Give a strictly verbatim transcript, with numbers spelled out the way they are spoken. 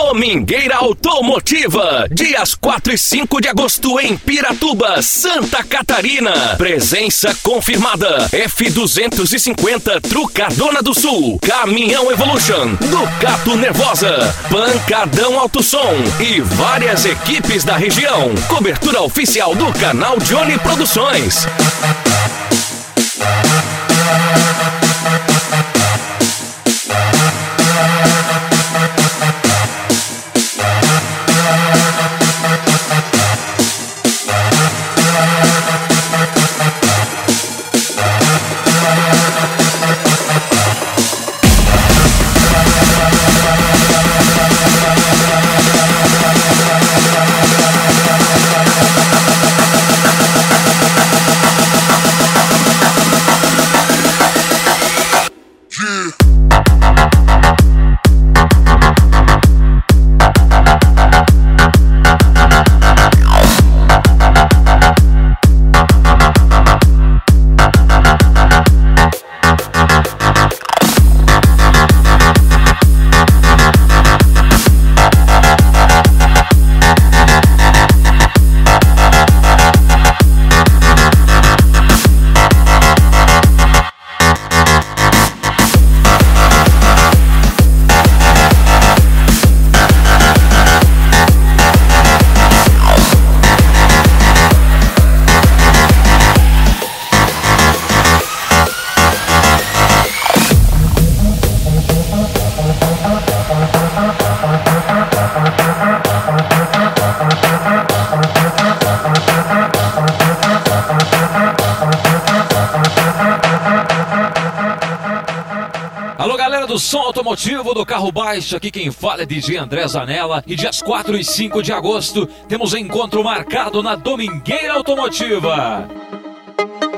Domingueira Automotiva, dias quatro e cinco de agosto em Piratuba, Santa Catarina. Presença confirmada. F duzentos e cinquenta Trucadona do Sul, Caminhão Evolution, Ducato Nervosa, Pancadão Alto Som e várias equipes da região. Cobertura oficial do canal Johnny Produções. Do som automotivo do Carro Baixo, aqui quem fala é D J André Zanella. E dias quatro e cinco de agosto temos encontro marcado na Domingueira Automotiva.